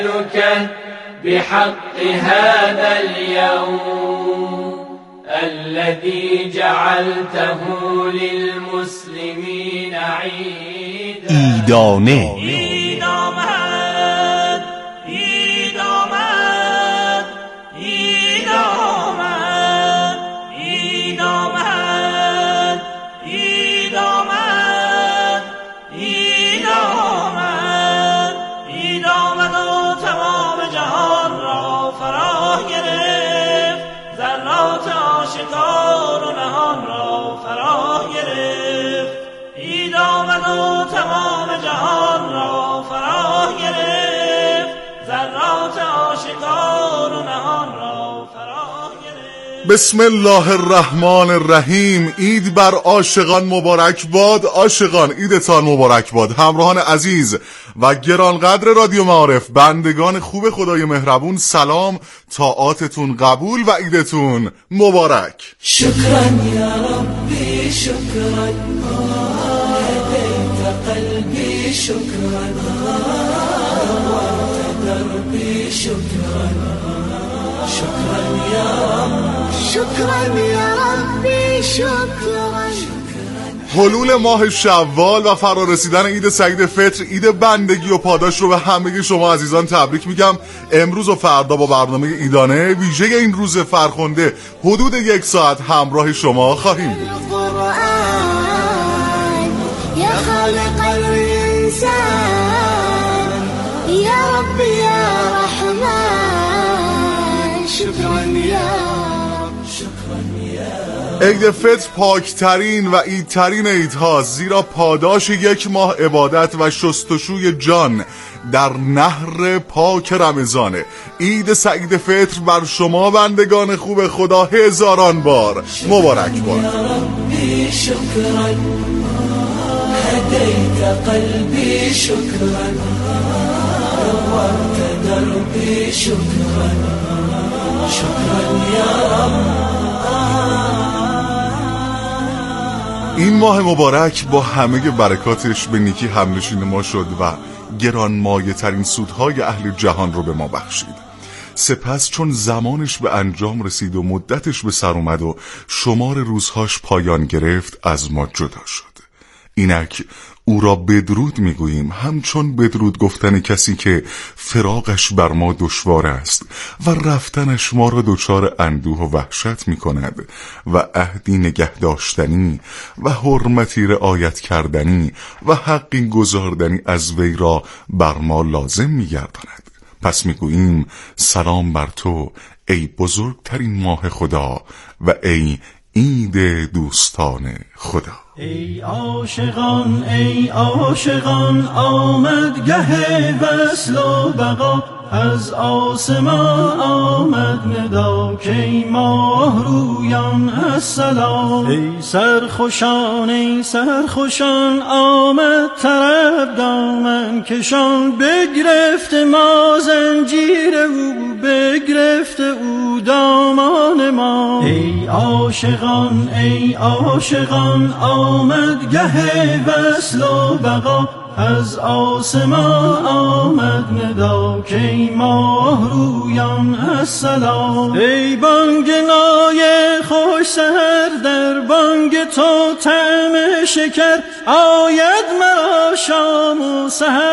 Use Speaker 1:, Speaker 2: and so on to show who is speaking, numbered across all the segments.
Speaker 1: بحق هذا اليوم الذي جعلته للمسلمين عيدا.
Speaker 2: ایدانه
Speaker 1: عید آمد، عید آمد، عید آمد، عید آمد، عید آمد، عید آمد، عید آمد و تمام جهان را فرا گرفت، ذرات آشکار و نهان را فرا گرفت. عید آمد و تمام جهان را فرا گرفت، ذرات آشکار و نهان را فرا گرفت.
Speaker 3: بسم الله الرحمن الرحیم. عید بر عاشقان مبارک باد. عاشقان عیدتان مبارک باد. همراهان عزیز و گرانقدر رادیو معارف، بندگان خوب خدای مهربون، سلام، طاعاتتون قبول و عیدتون مبارک.
Speaker 1: شکرا یا ربی، شکرا هدیت قلبی، شکرا نورت دربی، شکرا شکرا یا رب، شکرا یا ربی، شکرا.
Speaker 3: حلول ماه شوال و فرارسیدن عید سعید فطر، عید بندگی و پاداش رو به همه شما عزیزان تبریک میگم. امروز و فردا با برنامه ایدانه ویژه این روز فرخنده حدود 1 ساعت همراه شما خواهیم بود.
Speaker 1: یا خالق الانسان، یا رب یا رحمان، شکرا یا
Speaker 3: عید فطر پاکترین و عیدترین عیدهاست، زیرا پاداش 1 ماه عبادت و شستشوی جان در نهر پاک رمضانه. عید سعید فطر بر شما بندگان خوب خدا هزاران بار مبارک باد.
Speaker 1: شکرا هدیت قلبی، شکرا نورت دربی، شکرا شکرا یا رب.
Speaker 3: این ماه مبارک با همه برکاتش به نیکی همنشین ما شد و گرانمایه ترین سودهای اهل جهان رو به ما بخشید. سپس چون زمانش به انجام رسید و مدتش به سر اومد و شمار روزهاش پایان گرفت، از ما جدا شد. اینک او را بدرود میگوییم، همچون بدرود گفتن کسی که فراقش بر ما دشوار است و رفتنش ما را دچار اندوه و وحشت میکند و عهدی نگه داشتنی و حرمتی رعایت کردنی و حقی گزاردنی از وی را بر ما لازم میگرداند. پس میگوییم سلام بر تو ای بزرگترین ماه خدا و ای عید دوستان خدا.
Speaker 1: ای عاشقان، ای عاشقان، آمد گه وصل و بقا، از آسمان آمد ندا که ماه رویان السلام. ای سرخوشان، ای سرخوشان، آمد طرب دامن کشان، بگرفت ما زنجیر او، بگرفت او دامان ما. ای عاشقان، ای عاشقان، آمد گه وصل و بقا، از آسمان آمد ندا که ماه رویان السلام. ای بانگ نای خوش سحر، در بانگ تو طعم شکر، آید مرا شام و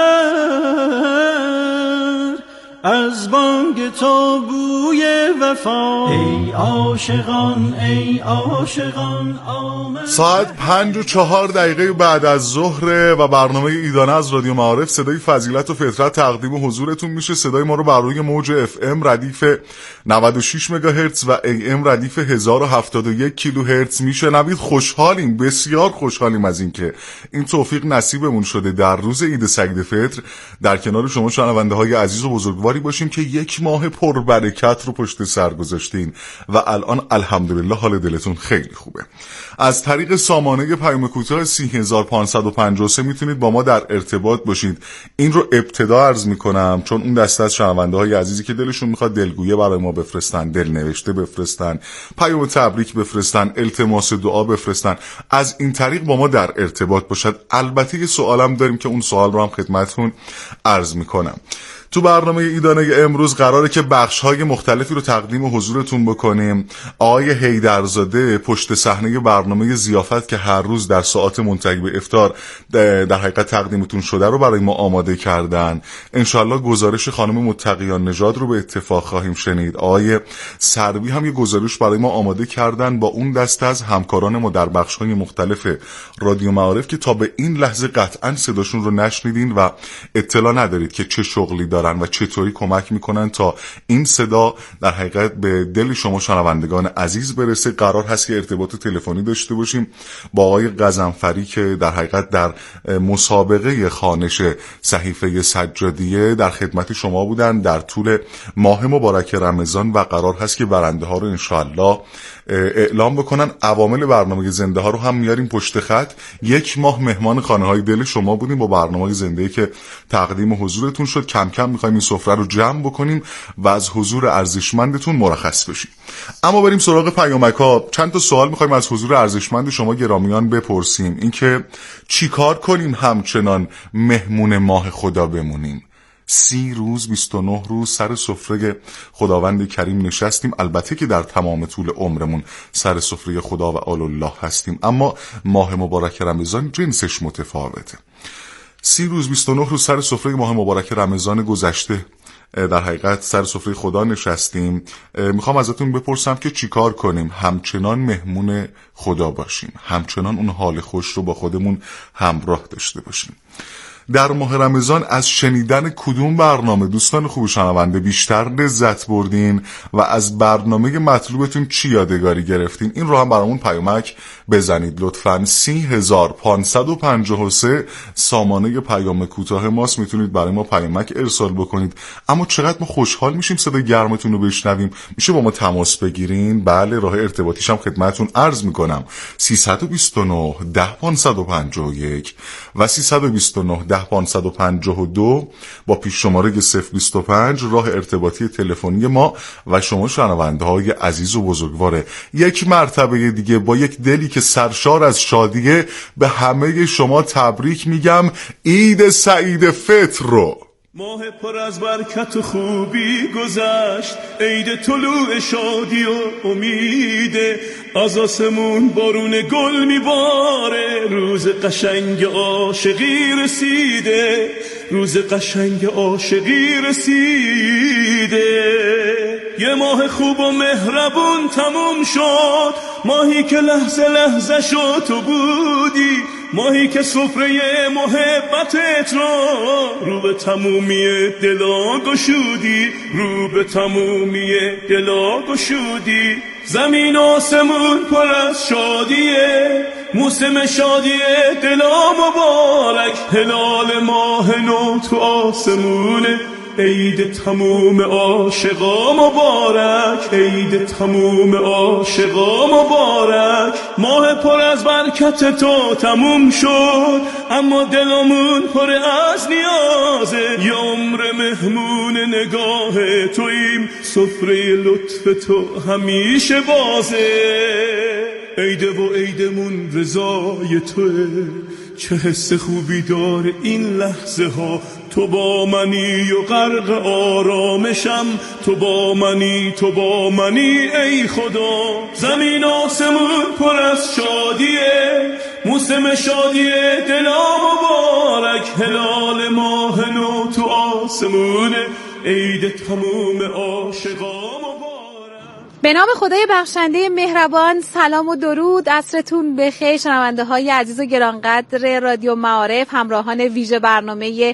Speaker 1: سحر، از بانگ تو بوی وفا. ای عاشقان، ای عاشقان، آمد.
Speaker 3: ساعت 5:04 بعد از ظهر و برنامه ایدانه از رادیو معارف، صدای فضیلت و فطرت تقدیم حضورتون میشه. صدای ما رو بر روی موج FM ردیف 96 مگاهرتز و AM ردیف 1071 کیلوهرتز میشنوید. خوشحالیم، بسیار خوشحالیم از اینکه این توفیق نصیبمون شده در روز عید سعید فطر در کنار شما شنونده های عزیز و بزرگواری باشیم که 1 ماه پربرکت رو پشت سر گذاشتین و الان الحمدلله حال دلتون خیلی خوبه. از طریق سامانه پیام کوتاه 30553 میتونید با ما در ارتباط باشید. این رو ابتدا عرض میکنم چون اون دسته از شنونده های عزیزی که دلشون میخواد دلگویه برای ما بفرستن، دل نوشته بفرستن، پیام تبریک بفرستن، التماس دعا بفرستن، از این طریق با ما در ارتباط باشد. البته یه سوالم داریم که اون سوال رو هم خدمتتون عرض میکنم. تو برنامه ایدانه امروز قراره که بخش‌های مختلفی رو تقدیم حضورتون بکنیم. آقای حیدرزاده پشت صحنه برنامه ضیافت که هر روز در ساعات منتهی به افطار در حقیقت تقدیمتون شده رو برای ما آماده کردن. انشالله گزارش خانم متقیان نژاد رو به اتفاق خواهیم شنید. آقای سروی هم یه گزارش برای ما آماده کردن با اون دسته از همکاران ما در بخش‌های مختلف رادیو معارف که تا به این لحظه قطعاً صداشون رو نشنیدین و اطلاع ندارید که چه شغلی دارن و چطوری کمک میکنن تا این صدا در حقیقت به دل شما شنوندگان عزیز برسه. قرار هست که ارتباط تلفنی داشته باشیم با آقای غضنفری که در حقیقت در مسابقه خوانش صحیفه سجادیه در خدمت شما بودن در طول ماه مبارک رمضان و قرار هست که برنده ها رو انشاءالله اعلام بکنن. عوامل برنامه زنده ها رو هم میاریم پشت خط. یک ماه مهمان خانه های دل شما بودیم با برنامه زنده که تقدیم حضورتون شد. کم کم میخوایم این سفره رو جمع بکنیم و از حضور ارزشمندتون مرخص بشیم. اما بریم سراغ پیامک ها. چند تا سوال میخوایم از حضور ارزشمند شما گرامیان بپرسیم. اینکه چی کار کنیم همچنان مهمون ماه خدا بمونیم؟ 30 روز 29 روز سر سفره خداوند کریم نشستیم. البته که در تمام طول عمرمون سر سفره خدا و آل الله هستیم، اما ماه مبارک رمضان جنسش متفاوته. 30 روز 29 روز سر سفره ماه مبارک رمضان گذشته در حقیقت سر سفره خدا نشستیم. میخوام ازتون بپرسم که چیکار کنیم همچنان مهمون خدا باشیم، همچنان اون حال خوش رو با خودمون همراه داشته باشیم. در ماه رمضان از شنیدن کدوم برنامه دوستان خوب شنونده بیشتر لذت بردین و از برنامه مطلوبتون چی یادگاری گرفتین؟ این رو هم برامون پیامک بزنید لطفاً. 30553 سامانه پیام کوتاه ماست، میتونید برای ما پیامک ارسال بکنید. اما چقدر ما خوشحال میشیم صدای گرمتون رو بشنویم. میشه با ما تماس بگیرین؟ بله، راه ارتباطیش هم خدمتتون عرض میکنم. 329 10551 و 329 10552 با پیش شماره 025 راه ارتباطی تلفنی ما و شما شنونده های عزیز و بزرگواره. یک مرتبه دیگه با یک دلی که سرشار از شادیه به همه شما تبریک میگم. عید سعید فطر رو.
Speaker 2: ماه پر از برکت و خوبی گذشت، عید طلوع شادی و امیده، از آسمون بارون گل میباره، روز قشنگ عاشقی رسیده، روز قشنگ عاشقی رسیده. یه ماه خوب و مهربون تموم شد، ماهی که لحظه لحظه شد تو بودی، ماهی که سفره محبتت رو به تمومی دلا گشودی، رو به تمومی دلا گشودی. زمین آسمون پر از شادیه، موسم شادیه دلا مبارک، هلال ماه نو تو آسمونه، عید تموم عاشقا مبارک، عید تموم عاشقا مبارک. ماه پر از برکت تو تموم شد، اما دلمون پر از نیازه، یه عمر مهمون نگاه تویم، سفره لطف تو همیشه بازه. عیده و عیدمون رضای توه، چه حس خوبی داره این لحظه ها، تو با منی و غرق آرامشم، تو با منی تو با منی ای خدا. زمین آسمون پر از شادیه، موسم شادیه دلا مبارک، هلال ماه نو تو آسمونه، عید تموم عاشقا مبارک.
Speaker 4: به نام خدای بخشنده مهربان، سلام و درود، عصرتون بخیر شنونده های عزیز و گرانقدر رادیو معارف، همراهان ویژه برنامه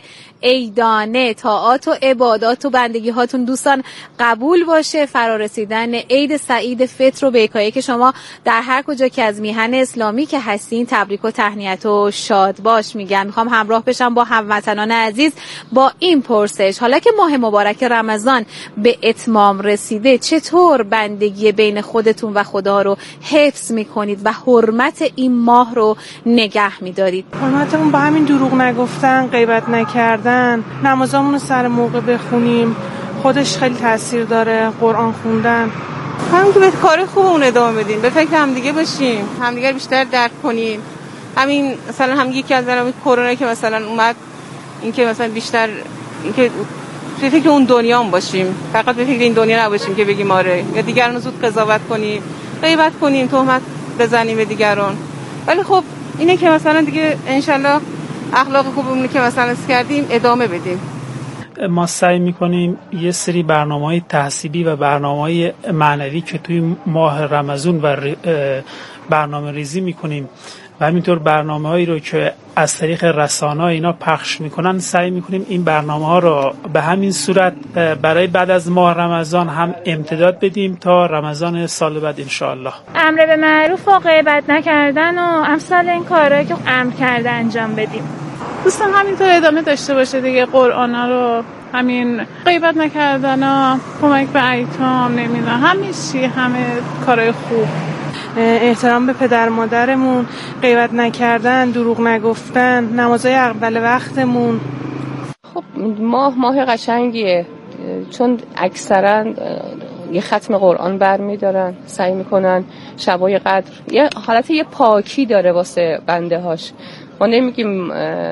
Speaker 4: عیدانه. طاعات و عبادات و بندگی هاتون دوستان قبول باشه. فرارسیدن عید سعید فطر رو به یکایک شما در هر کجا که از میهن اسلامی که هستین تبریک و تهنیت و شاد باش میگم. میخوام همراه بشم با هموطنان عزیز با این پرسش: حالا که ماه مبارک رمضان به اتمام رسیده، چطور بندگی بین خودتون و خدا رو حفظ میکنید و حرمت این ماه رو نگه میدارید؟
Speaker 5: حرمتمون با همین دروغ نگفتن، غیبت نکردن، نمازامون رو سر موقع بخونیم، خودش خیلی تاثیر داره. قرآن خوندن،
Speaker 6: همین که به کار خوبمون ادامه بدیم، به فکر همدیگه باشیم، همدیگه بیشتر درک کنیم. همین مثلا هم یکی از علائم کرونا که مثلا اومد، این که مثلا بیشتر این که به فکر اون دنیا باشیم، فقط به فکر این دنیا نباشیم که بگیم آره یا دیگران زود قضاوت کنیم، غیبت کنیم، تهمت بزنیم به دیگران. ولی خب اینه که مثلا دیگه انشالله اخلاق خوبمون که مثلا کردیم ادامه بدیم.
Speaker 7: ما سعی میکنیم یه سری برنامه‌های تحصیلی و برنامه‌های معنوی که توی ماه رمضان و برنامه ریزی میکنیم و همینطور برنامه‌هایی رو که از طریق رسانه‌ها اینا پخش میکنن سعی میکنیم این برنامه‌ها رو به همین صورت برای بعد از ماه رمضان هم امتداد بدیم تا رمضان سال بعد انشاءالله.
Speaker 8: امر به معروف و غیبت نکردن و امثال این کارهایی که امر کرده انجام بدیم.
Speaker 5: دوستان همینطور ادامه داشته باشه دیگه، قرآنا رو، همین غیبت نکردن ها، کمک به ایتام، نمیدونم همه کارهای خوب، احترام به پدر مادرمون، غیبت نکردن، دروغ نگفتن، نمازهای اول وقتمون.
Speaker 9: خب ماه قشنگیه، چون اکثرا یه ختم قرآن برمیدارن، سعی میکنن شبای قدر یه حالت یه پاکی داره واسه بنده هاش. ما نمیگیم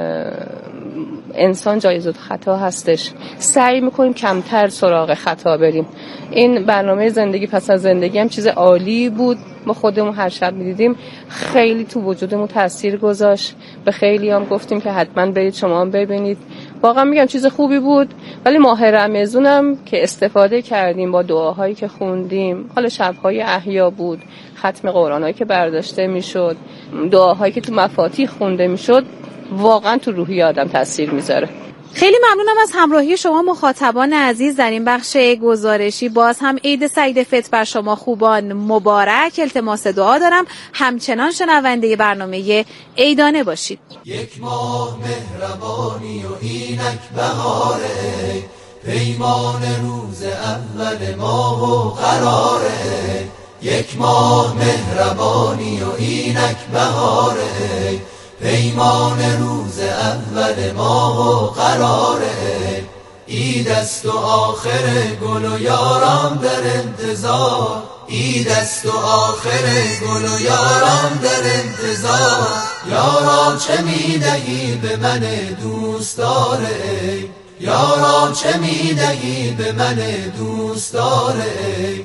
Speaker 9: انسان جایز خطا هستش، سعی میکنیم کمتر سراغ خطا بریم. این برنامه زندگی پس از زندگی هم چیز عالی بود، ما خودمون هر شب میدیدیم، خیلی تو وجودمون تاثیر گذاشت. به خیلی هم گفتیم که حتما برید شما هم ببینید. واقعا میگم چیز خوبی بود. ولی ماه رمضان هم که استفاده کردیم با دعاهایی که خوندیم، حالا شب‌های احیا بود، ختم قرآنایی که برداشته میشد، دعاهایی که تو مفاتیح خونده میشد، واقعا تو روحی آدم تاثیر میذاره.
Speaker 4: خیلی ممنونم از همراهی شما مخاطبان عزیز در این بخش گزارشی. باز هم عید سعید فطر بر شما خوبان مبارک. التماس دعا دارم همچنان شنونده برنامه عیدانه باشید.
Speaker 1: یک ماه مهربانی و اینک بهاره، پیمان روز اول ماه و قراره. یک ماه مهربانی و اینک بهاره، پیمان روز اول ماه و قراره. عید است و آخر گل و یاران در انتظار، عید است و آخر گل و یاران در انتظار. یارا چه میدهی به من دوست داره، یارا چه میدهی به من دوست داره.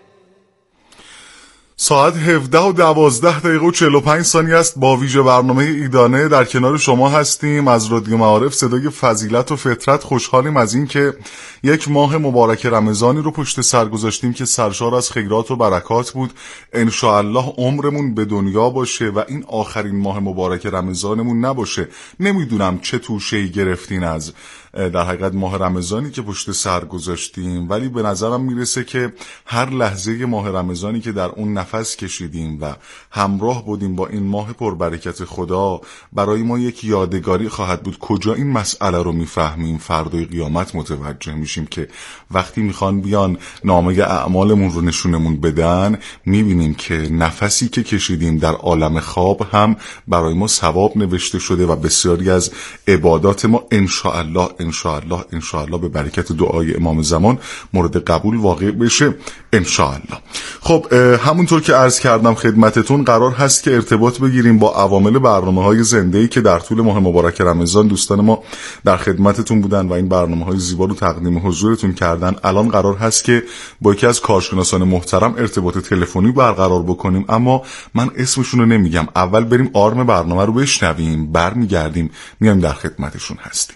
Speaker 3: ساعت 17:12:45 است. با ویژه برنامه عیدانه در کنار شما هستیم. از رادیو معارف صدای فضیلت و فطرت خوشحالیم از این که یک ماه مبارک رمضانی رو پشت سر گذاشتیم که سرشار از خیرات و برکات بود. انشاءالله عمرمون به دنیا باشه و این آخرین ماه مبارک رمضانمون نباشه. نمیدونم چه توشه‌ای گرفتین از در حقیقت ماه رمضانی که پشت سر گذاشتیم، ولی به نظرم میرسه که هر لحظه ماه رمضانی که در اون نفس کشیدیم و همراه بودیم با این ماه پربرکت خدا برای ما یک یادگاری خواهد بود. کجا این مسئله رو میفهمیم؟ فردای قیامت متوجه میشیم که وقتی میخوان بیان نامه اعمالمون رو نشونمون بدن، میبینیم که نفسی که کشیدیم در عالم خواب هم برای ما ثواب نوشته شده و بسیاری از عبادات ما انشاءالله به برکت دعای امام زمان مورد قبول واقع بشه انشاءالله. خب همونطور که عرض کردم خدمتتون، قرار هست که ارتباط بگیریم با عوامل برنامه‌های زنده‌ای که در طول ماه مبارک رمضان دوستان ما در خدمتتون بودن و این برنامه‌های زیبا رو تقدیم حضورتون کردن. الان قرار هست که با یکی از کارشناسان محترم ارتباط تلفنی برقرار بکنیم، اما من اسمشون رو نمیگم. اول بریم آرم برنامه رو بشنویم، برمیگردیم میایم در خدمتشون هستیم.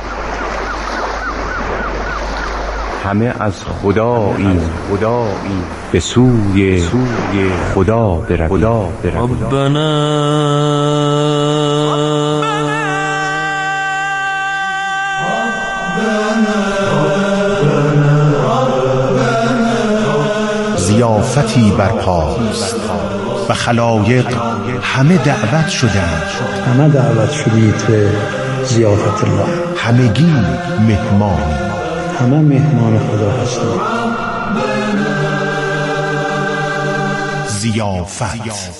Speaker 10: همه از خدایی به سوی خدا برویم.
Speaker 1: ربنا
Speaker 11: ضیافتی برپاست و خلایق همه دعوت شدند.
Speaker 12: همه دعوت شدید به ضیافت الله.
Speaker 11: همگی مهمانی،
Speaker 12: همه مهمان خدا هستند.
Speaker 11: ضیافت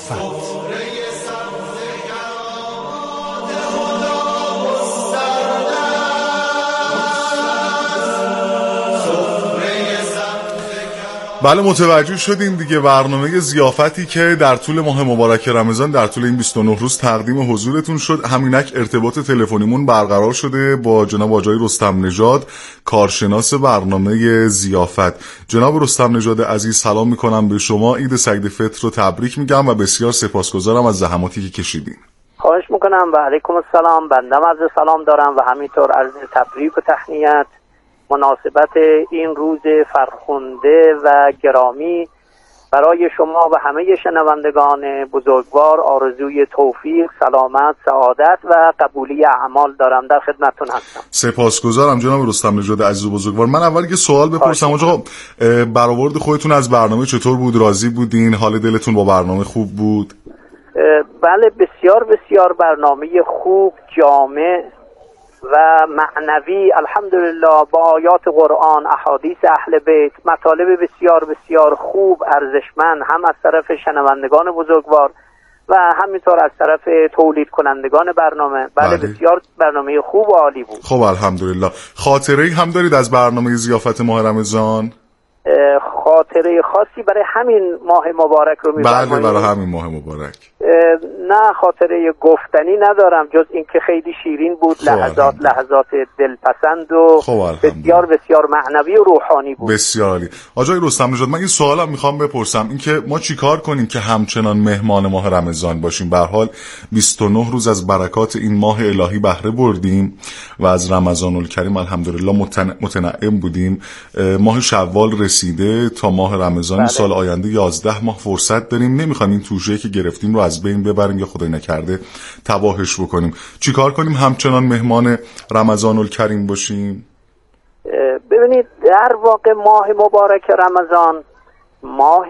Speaker 3: بله متوجه شدیم دیگه. برنامه ضیافتی که در طول ماه مبارک رمضان در طول این 29 روز تقدیم حضورتون شد، همینک ارتباط تلفنیمون برقرار شده با جناب آقای رستم نژاد، کارشناس برنامه ضیافت. جناب رستم نژاد عزیز سلام میکنم به شما، عید سعید فطر رو تبریک میگم و بسیار سپاسگزارم از زحماتی که کشیدین.
Speaker 13: خواهش میکنم و علیکم السلام. بنده عرض سلام دارم و همینطور عرض تبریک و تهنیت مناسبت این روز فرخنده و گرامی برای شما و همه شنوندگان بزرگوار. آرزوی توفیق، سلامت، سعادت و قبولی اعمال دارم. در خدمتتون هستم.
Speaker 3: سپاسگزارم جناب رستم نژاد عزیز و بزرگوار. من اول یه سوال بپرسم. آقا برآورد خودتون از برنامه چطور بود؟ راضی بودین؟ حال دلتون با برنامه خوب بود؟
Speaker 13: بله بسیار بسیار برنامه خوب، جامع و معنوی، الحمدلله، با آیات قرآن، احادیث اهل بیت، مطالب بسیار بسیار خوب، ارزشمند، هم از طرف شنوندگان بزرگوار و همینطور از طرف تولید کنندگان برنامه. بله بسیار برنامه خوب و عالی بود.
Speaker 3: خب الحمدلله. خاطره‌ای هم دارید از برنامه ضیافت ماه رمضان؟
Speaker 13: خاطره خاصی برای همین ماه مبارک رو می‌فرمایید؟
Speaker 3: بله برای همین ماه مبارک.
Speaker 13: نه خاطره گفتنی ندارم جز اینکه خیلی شیرین بود. لحظات دلپسند و بسیار بسیار معنوی و روحانی بود.
Speaker 3: بسیار عالی. آقای رستم نژاد، من این سوالم میخوام بپرسم، اینکه ما چیکار کنیم که همچنان مهمان ماه رمضان باشیم؟ به هر حال 29 روز از برکات این ماه الهی بهره بردیم و از رمضان الکریم الحمدلله متنعم بودیم. ماه شوال رسیده، تا ماه رمضان سال آینده 11 ماه فرصت داریم. نمیخوایم این توشه‌ای که گرفتیم رو از بین ببریم یا خدای نکرده تباهش بکنیم. چیکار کنیم همچنان مهمان رمضان الکریم باشیم؟
Speaker 13: ببینید در واقع ماه مبارک رمضان ماه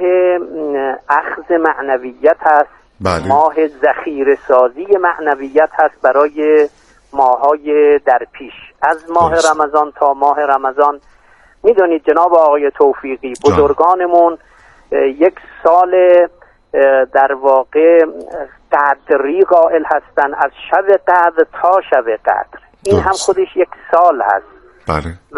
Speaker 13: اخذ معنویت هست.
Speaker 3: بله.
Speaker 13: ماه ذخیره سازی معنویت هست برای ماهای در پیش. از ماه رمضان تا ماه رمضان میدونید جناب آقای توفیقی بزرگانمون یک سال در واقع قدری قائل هستن، از شب قدر تا شب قدر. این هم خودش یک سال هست.
Speaker 3: بله.
Speaker 13: و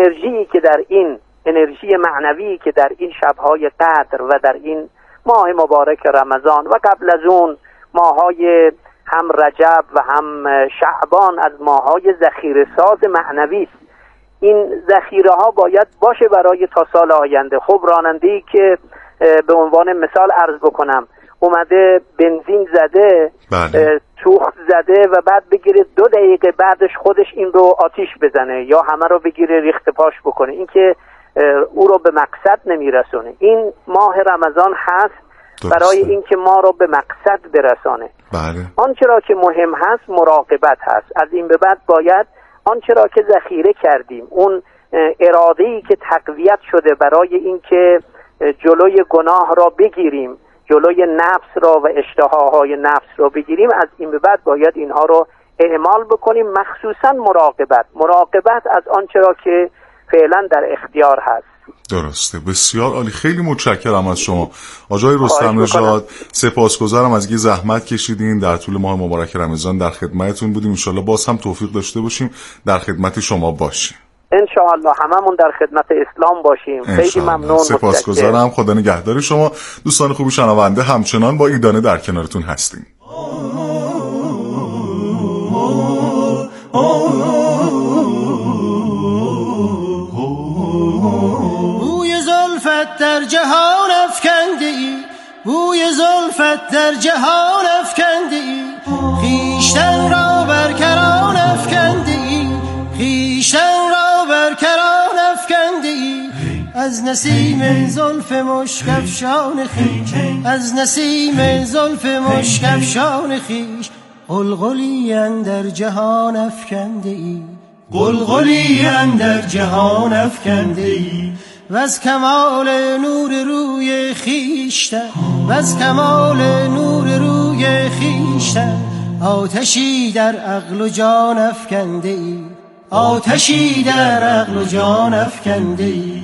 Speaker 13: انرژی معنوی که در این شبهای قدر و در این ماه مبارک رمضان و قبل از اون ماهای هم رجب و هم شعبان از ماهای ذخیره ساز معنوی است. این ذخیره ها باید باشه برای تا سال آینده. خب راننده‌ای که به عنوان مثال عرض بکنم اومده بنزین زده، توخ زده و بعد بگیره 2 دقیقه بعدش خودش این رو آتیش بزنه یا همه رو بگیره ریخت پاش بکنه، این که او رو به مقصد نمیرسونه. این ماه رمضان هست برای اینکه ما رو به مقصد برسانه.
Speaker 3: بله.
Speaker 13: آنچه را که مهم هست مراقبت هست. از این به بعد باید آنچه را که ذخیره کردیم، اون اراده‌ای که تقویت شده برای اینکه جلوی گناه را بگیریم، جلوی نفس را و اشتهاهای نفس را بگیریم، از این به بعد باید اینها رو اعمال بکنیم. مخصوصا مراقبت از آنچه را که فعلا در اختیار هست.
Speaker 3: درسته. بسیار عالی. خیلی متشکرم از شما آقای رستم نژاد. سپاسگزارم از اینکه زحمت کشیدین در طول ماه مبارک رمضان. در خدمتتون بودیم. ان شاءالله باز هم توفیق داشته باشیم در خدمت شما باشیم.
Speaker 13: ان شاءالله هممون در خدمت اسلام باشیم. خیلی ممنون.
Speaker 3: سپاسگزارم. خدا نگهدار شما. دوستان خوب شنونده، همچنان با ایدانه در کنارتون هستیم.
Speaker 14: در جهان افکنده ای، بوی زلفت در جهان افکنده ای، خویشتن را برکران افکنده ای، خویشتن را برکران افکنده ای، از نسیم زلف مشک افشان خویش، از نسیم زلف مشک افشان خویش، قلقلی اندر جهان افکنده ای، قلقلی اندر جهان افکنده ای، وز کمال نور روی خیشتن، وز کمال نور روی خیشتن، آتشی در عقل و جان افکنده ای، آتشی در عقل و جان افکنده ای.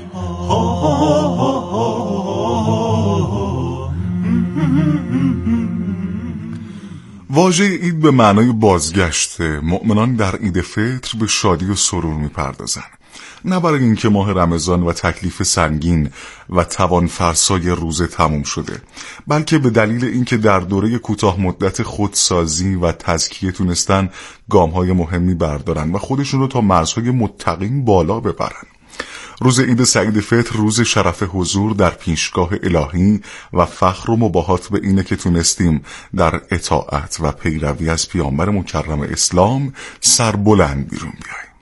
Speaker 3: واژه عید به معنای بازگشت. مؤمنان در عید فطر به شادی و سرور می‌پردازند. نه برای اینکه ماه رمضان و تکلیف سنگین و توانفرسای روزه تموم شده، بلکه به دلیل اینکه در دوره کوتاه مدت خودسازی و تزکیه تونستن گام‌های مهمی بردارن و خودشون رو تا مرزهای متقین بالا ببرن. روز عید سعید فطر روز شرف حضور در پیشگاه الهی و فخر و مباهات به اینه که تونستیم در اطاعت و پیروی از پیامبر مکرم اسلام سربلند بیرون بیاییم.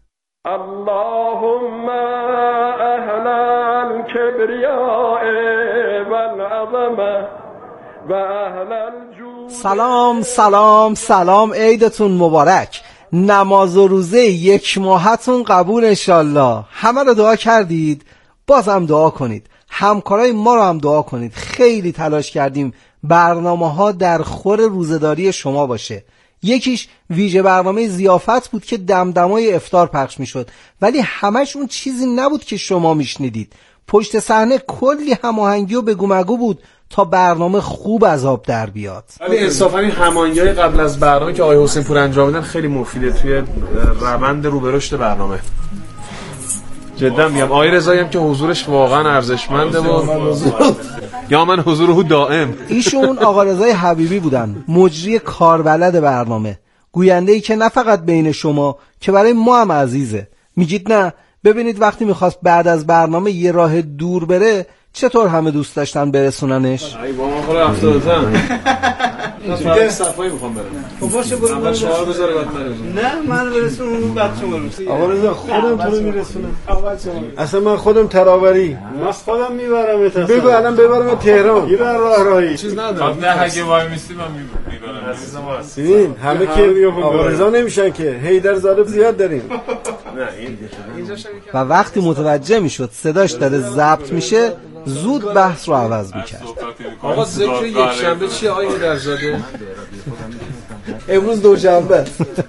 Speaker 15: اللهم اهل الكبریاء والعظمه و اهل الجود.
Speaker 16: سلام سلام سلام، عیدتون مبارک. نماز و روزه یک ماهتون قبول انشالله. همه رو دعا کردید، بازم دعا کنید. همکارای ما رو هم دعا کنید. خیلی تلاش کردیم برنامه ها در خور روزه‌داری شما باشه. یکیش ویژه برنامه ضیافت بود که دمدمای افطار پخش میشد، ولی همش اون چیزی نبود که شما میشنیدید. پشت صحنه کلی هماهنگی و بگو مگو بود تا برنامه خوب از آب در بیاد.
Speaker 17: ولی انصافا این هماهنگی‌های قبل از برنامه که آقای حسین پور انجام میدن خیلی مفیده توی روند رو به رشد برنامه. جدا میگم آقای رضایی هم که حضورش واقعا ارزشمنده و یا من حضوره دائم.
Speaker 16: ایشون آقا رضای حبیبی بودن، مجری کاربلد برنامه، گوینده‌ای که نه فقط بین شما که برای ما هم عزیزه. میگید نه؟ ببینید وقتی میخواست بعد از برنامه یه راه دور بره چطور همه دوست داشتن برسوننش؟
Speaker 17: ای با من خود افتادم. من صفایی میخوام برم.
Speaker 16: خب باشه برو.
Speaker 17: اول شعار بذاره بعد
Speaker 16: نه من برسونم اون بعد شما برسونم.
Speaker 18: آقا رضا خودم تو رو میرسونم. اصلا من خودم تراوری. من خودم میبرم تا. بگو الان ببرم تهران. یه راهی.
Speaker 17: چیز ندارم.
Speaker 19: نه اگه وای میستی من میبرم. عزیزم
Speaker 18: سین همه که آقا رضا نمیشن که هیدر ظالب زیاد داریم.
Speaker 17: نه این
Speaker 16: و وقتی متوجه میشد صداش داره ضبط میشه زود بحث رو عوض میکرد.
Speaker 17: آقا ذکر یک شنبه چیه آقای درزاده؟
Speaker 16: امروز دوشنبه.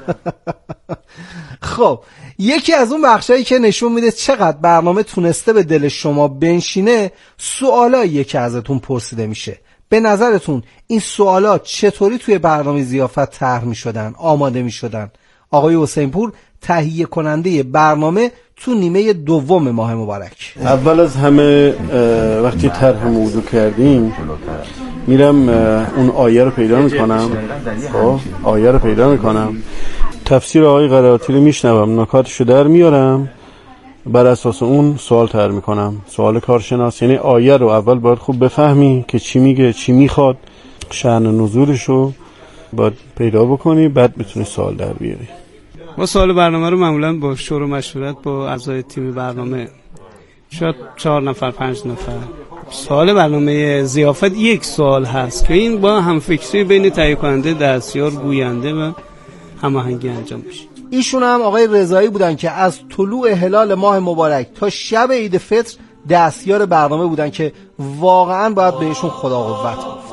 Speaker 16: خب یکی از اون بخشایی که نشون میده چقدر برنامه تونسته به دل شما بنشینه سوالاییه که ازتون پرسیده میشه. به نظرتون این سوالات چطوری توی برنامه ضیافت طرح میشدن، آماده میشدن؟ آقای حسین پور تهیه کننده برنامه تو نیمه دوم ماه مبارک.
Speaker 18: اول از همه وقتی طرح موضوع کردیم میرم اون آیه رو پیدا میکنم. خب آیه رو پیدا میکنم، تفسیر آقای قرائتی رو میشنوم، نکاتشو در میارم، بر اساس اون سوال طرح میکنم. سوال کارشناس یعنی آیه رو اول باید خوب بفهمی که چی میگه، چی میخواد، شأن نزولشو باید پیدا بکنی، بعد بتونی سوال در بیاری.
Speaker 20: ما سوال برنامه رو معمولا با شور و مشورت با اعضای تیم برنامه، شاید 4 نفر 5 نفر. سوال برنامه ضیافت یک سوال هست که این با همفکری بین تهیه کننده، دستیار، گوینده و هماهنگی انجام میشه.
Speaker 16: ایشون هم آقای رضایی بودن که از طلوع هلال ماه مبارک تا شب عید فطر دستیار برنامه بودن که واقعا باید بهشون خدا قوت گفت.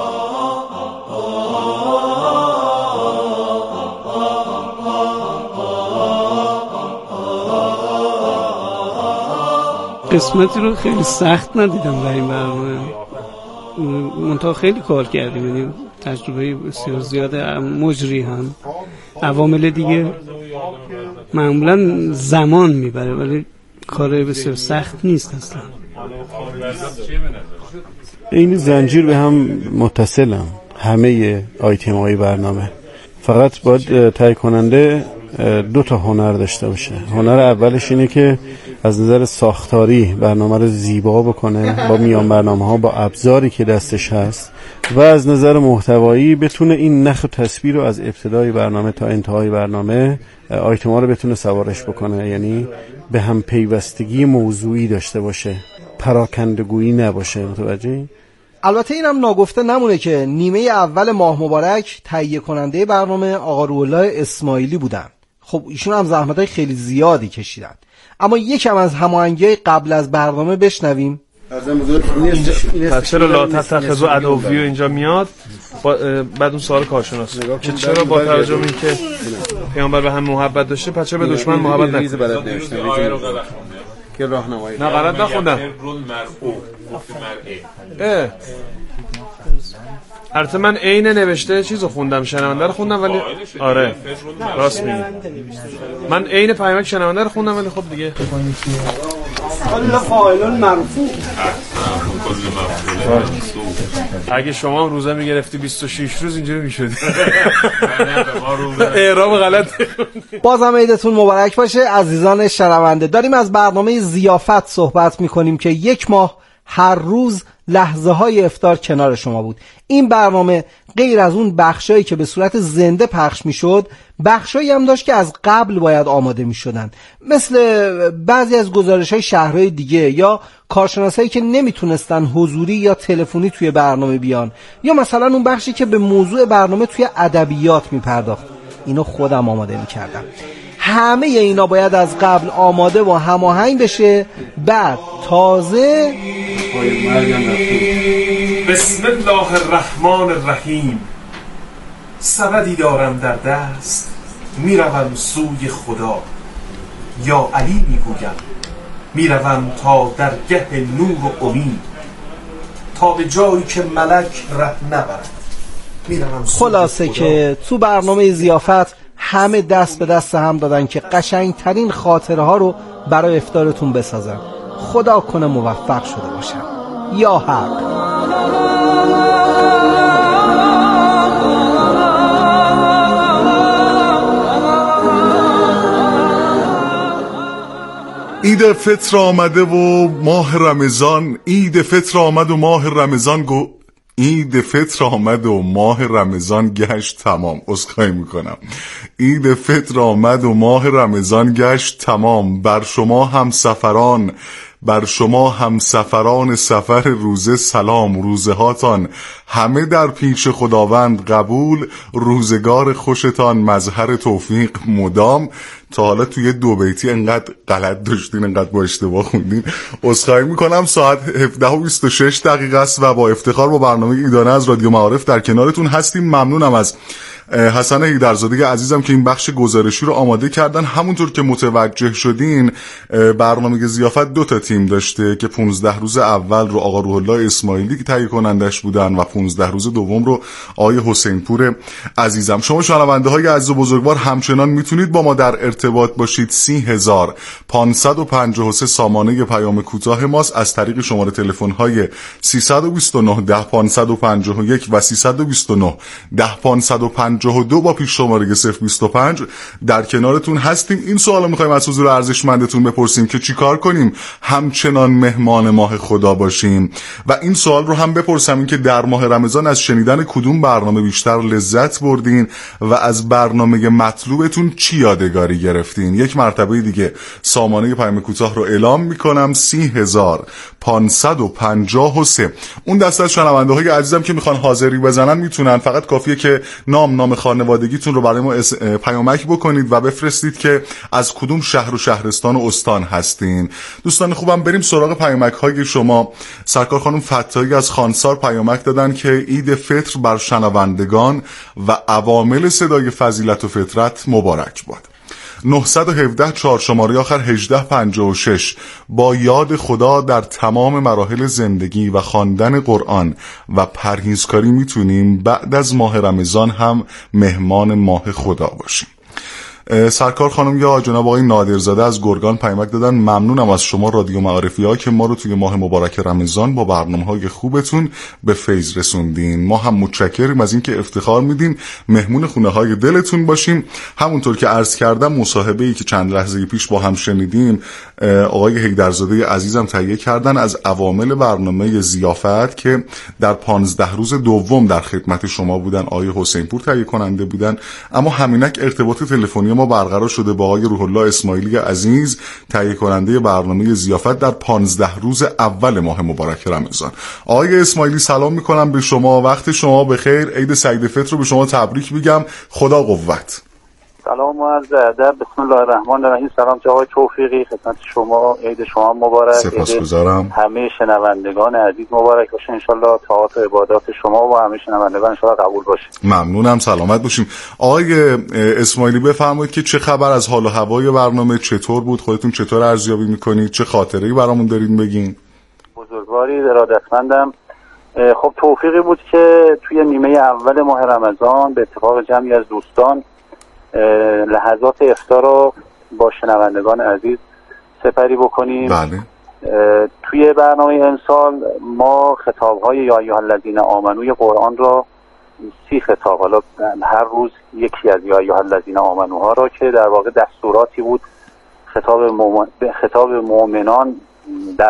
Speaker 20: قسمتی رو خیلی سخت ندیدم در این برنامه، منتها خیلی کار کردیم، یعنی تجربه بسیار زیاده. مجری هم عوامل دیگه معمولا زمان میبره ولی کار بسیار سخت نیست اصلا.
Speaker 18: این زنجیر به هم متصلم همه آیتم های برنامه، فقط باید تهیه کننده 2 تا هنر داشته باشه. هنر اولش اینه که از نظر ساختاری برنامه رو زیبا بکنه با میان برنامه ها، با ابزاری که دستش هست، و از نظر محتوایی بتونه این نخ و تصویر رو از ابتدای برنامه تا انتهای برنامه آیتم ها رو بتونه سوارش بکنه، یعنی به هم پیوستگی موضوعی داشته باشه، پراکندگویی نباشه. متوجهی؟
Speaker 16: البته اینم ناگفته نمونه که نیمه اول ماه مبارک تهیه کننده برنامه آقا روح‌الله اسماعیلی بودن. خب ایشون هم زحمتای خیلی زیادی کشیدن، اما یکم از هماهنگی‌های قبل از برنامه بشنویم.
Speaker 17: چرا لا تتخذوا عدوی اینجا میاد بعد اون سوال کارشناس که چرا با توجه به اینکه پیامبر به هم محبت داشته پس چرا به دشمن محبت نکنه. که راهنمایی. نه غلط نخوندم. البته من عین نوشته چیزو خوندم، شنونده رو خوندم ولی آره راست میگی. من عین پیامک شنونده رو خوندم ولی خب دیگه
Speaker 20: حالا فاعلون مرفوع.
Speaker 17: اگه شما هم روزه میگرفتی 26 روز اینجوری میشدی. اعراب غلط.
Speaker 16: بازم عیدتون مبارک باشه عزیزان شنونده. داریم از برنامه ضیافت صحبت میکنیم که یک ماه هر روز لحظه های افطار کنار شما بود. این برنامه غیر از اون بخشایی که به صورت زنده پخش میشد، بخشایی هم داشت که از قبل باید آماده میشدن، مثل بعضی از گزارش های شهرهای دیگه یا کارشناسایی که نمیتونستن حضوری یا تلفنی توی برنامه بیان، یا مثلا اون بخشی که به موضوع برنامه توی ادبیات میپرداخت. اینو خودم آماده میکردم. همه اینا باید از قبل آماده و هماهنگ بشه. بعد تازه
Speaker 2: بسم الله الرحمن الرحیم. سبدی دارم در دست، میروم سوی خدا. یا علی میگویم، میروم تا درگه نور و امید، تا به جایی که ملک ره نبرد.
Speaker 16: خلاصه که تو برنامه ضیافت همه دست به دست هم دادن که قشنگترین خاطره ها رو برای افطارتون بسازن. خدا کنه موفق شده باشن. یا حق.
Speaker 3: عید فطر آمده و ماه رمضان، عید فطر آمد و ماه رمضان عید فطر آمد و ماه رمضان گشت تمام. عذرخواهی میکنم. عید فطر آمد و ماه رمضان گشت تمام. بر شما هم سفران سفر روزه سلام. روزه هاتان همه در پیش خداوند قبول. روزگار خوشتان مظهر توفیق مدام. تا حالا توی 2 بیتی انقدر غلط داشتین، انقدر با اشتباه خوندین. عذرخواهی میکنم. ساعت 17:26 است و با افتخار با برنامه ایدانه از رادیو معارف در کنارتون هستیم. ممنونم از حسن هیدرزاده عزیزم که این بخش گزارشی رو آماده کردن. همونطور که متوجه شدین برنامه ضیافت 2 تیم داشته که 15 روز اول رو آقا روح الله اسماعیلی که تهیه کنندش بودن و 15 روز دوم رو آقای حسین پور عزیزم. شما شنونده های عزیز و بزرگوار همچنان میتونید با ما در ارتباط باشید. 30553 سامانه پیام کوتاه ماست. از طریق شماره تلفن های 329 10551 و 329 10552 با پیش شماره 025 در کنارتون هستیم. این سوالو میخوایم از حضور ارزشمندتون بپرسیم که چی کار کنیم همچنان مهمان ماه خدا باشیم، و این سوال رو هم بپرسم این که در ماه رمضان از شنیدن کدوم برنامه بیشتر لذت بردین و از برنامه مطلوبتون چی یادگاری گرفتین. یک مرتبه دیگه سامانه پیام کوتاه رو اعلام میکنم. 30553. اون دسته از شنونده های عزیزم که میخوان حاضری بزنن میتونن، فقط کافیه که نام خانوادگیتون رو برای ما پیامک بکنید و بفرستید که از کدوم شهر و شهرستان و استان هستین. دوستان خوبم بریم سراغ پیامک های شما. سرکار خانم فتایی از خانسار پیامک دادن که عید فطر بر شنوندگان و عوامل صدای فضیلت و فطرت مبارک باد. 917 4 شماره آخر 1856. با یاد خدا در تمام مراحل زندگی و خواندن قرآن و پرهیزکاری میتونیم بعد از ماه رمضان هم مهمان ماه خدا باشیم. سرکار خانم یا جناب آقای نادرزاده از گرگان پیامک دادن ممنونم از شما رادیو معارفی ها که ما رو توی ماه مبارک رمضان با برنامه‌های خوبتون به فیض رسوندین. ما هم متشکریم از اینکه افتخار میدین مهمون خونه‌های دلتون باشیم. همونطور که عرض کردم مصاحبه‌ای که چند لحظه پیش با هم شنیدیم آقای هیدرزاده عزیزم تهیه کردن از عوامل برنامه ضیافت که در 15 روز دوم در خدمت شما بودن. آقای حسین پور تهیه کننده بودن، اما همینک ارتباط تلفنی ما برقرار شده با آقای روح الله اسماعیلی عزیز تهیه کننده برنامه ضیافت در 15 روز اول ماه مبارک رمضان. آقای اسماعیلی سلام میکنم به شما، وقت شما بخیر. عید سعید فطر رو به شما تبریک میگم. خدا قوت.
Speaker 21: سلام و عرض ادب. بسم الله الرحمن الرحیم. سلام جناب توفیقی، خدمت شما. عید شما مبارک.
Speaker 3: سپاسگزارم.
Speaker 21: همه شنوندگان عزیز مبارک باشه ان شاء الله. طاعات و عبادات شما و همه شنوندگان ان شاء الله قبول باشه.
Speaker 3: ممنونم، سلامت باشیم. آقای اسماعیلی بفرمایید که چه خبر از حال و هوای برنامه، چطور بود؟ خودتون چطور ارزیابی میکنید؟ چه خاطره‌ای برامون دارید بگین؟
Speaker 21: بزرگواری، ارادتمندم. خب توفیقی بود که توی نیمه اول ماه رمضان به اتفاق جمعی از دوستان لحظات افطار رو با شنوندگان عزیز سپری بکنیم.
Speaker 3: بله.
Speaker 21: توی برنامه امسال ما خطاب‌های یا ایها الذین آمنوی قرآن را 30 خطاب، حالا هر روز یکی از یا ایها الذین آمنوها را که در واقع دستوراتی بود خطاب مؤمنان در